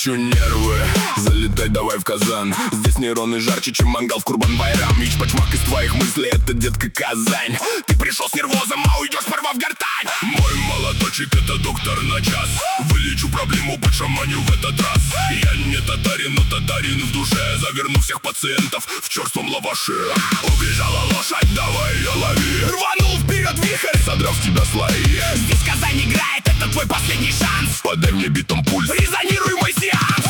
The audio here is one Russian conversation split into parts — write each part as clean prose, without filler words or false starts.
хочу нервы. Залетай давай в Казан. Здесь нейроны жарче, чем мангал в Курбан-Байрам. Ич-пачмак из твоих мыслей, это, детка, Казань. Ты пришел с нервозом, а уйдешь, порвав гортань. Мой молоточек, это доктор на час. Вылечу проблему, подшаманю в этот раз. Я не татарин, но татарин в душе. Заверну всех пациентов в черством лаваше. Убежала лошадь, давай ее лови. Рванул вперед вихрь, содрав с тебя слои. Здесь Казань играет, это твой последний шанс. Подай мне битом пульс, резонируй мой сеанс.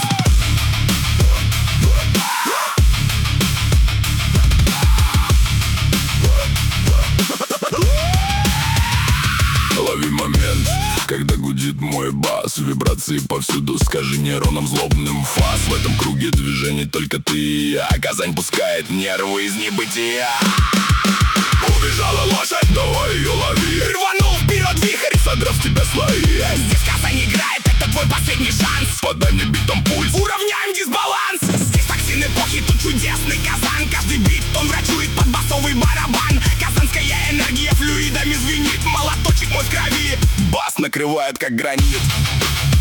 Лови момент, когда гудит мой бас. Вибрации повсюду, скажи нейронам злобным фас. В этом круге движений только ты и я. Казань пускает нервы из небытия. Убежала лошадь, давай ее лови. Рванул вперед вихрь, содрав с тебя слои. здесь Казань играет, это твой последний шанс. Подай мне битом пульс, уравняем дисбаланс. Здесь токсин эпохи, тут чудесный Казан. Каждый бит, он врачует под басовый барабан. Казанская энергия флюидами звенит. Молоточек мой в крови, бас накрывает как гранит.